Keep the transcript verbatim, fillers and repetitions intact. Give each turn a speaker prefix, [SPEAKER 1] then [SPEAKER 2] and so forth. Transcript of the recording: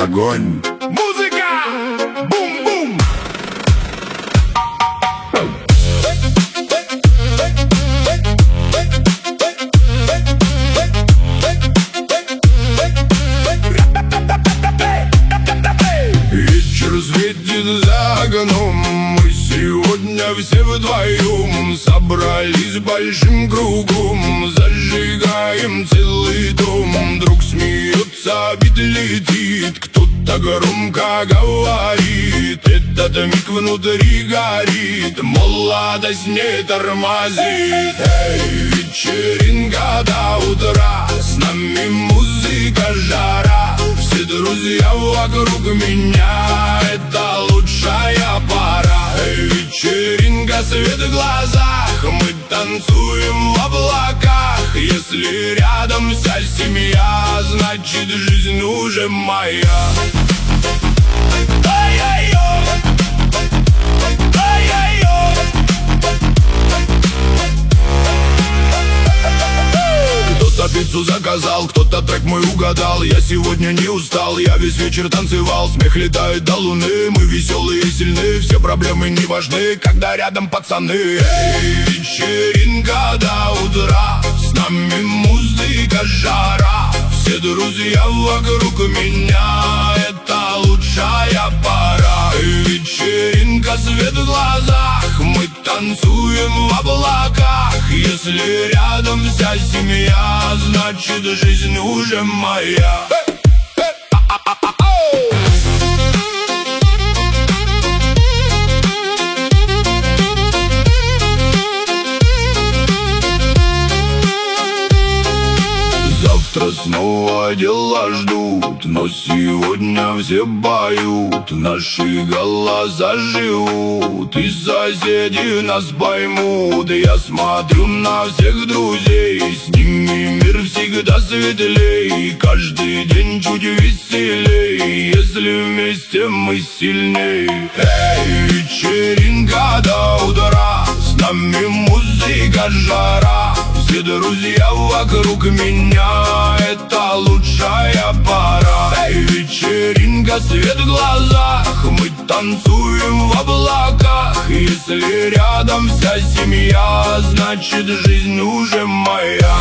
[SPEAKER 1] огонь.
[SPEAKER 2] Музыка! Бум-бум!
[SPEAKER 1] Вечер светит за окном, мы сегодня все вдвоем собрались большим кругом, зажигаем целый дом. Друг смеется, бит летит, кто-то громко говорит, этот миг внутри горит, молодость не тормозит. Эй, вечеринка до утра, с нами музыка, жара, все друзья вокруг меня, это лучшая пора. Эй, вечеринка, свет в глазах, мы танцуем в облаках. Если рядом вся семья, значит жизнь уже моя. Ай-яй-йо! Ай-яй-йо! Кто-то пиццу заказал, кто-то трек мой угадал. Я сегодня не устал, я весь вечер танцевал. Смех летает до луны, мы веселые и сильны. Все проблемы не важны, когда рядом пацаны. Эй, вечеринка до утра, с нами музыка, жара, все друзья вокруг меня, это лучшая пора. Эй, вечеринка, свет в глазах, мы танцуем в облаках. Если рядом вся семья, значит жизнь уже моя. Завтра снова дела ждут, но сегодня все поют, наши голоса живут, и соседи нас поймут. Я смотрю на всех друзей, с ними мир всегда светлей, каждый день чуть веселей, если вместе мы сильней. Эй, вечеринка до утра, с нами музыка, жара, все друзья вокруг меня, это лучшая пора. Эй, вечеринка, свет в глазах, мы танцуем в облаках. Если рядом вся семья, значит жизнь уже моя.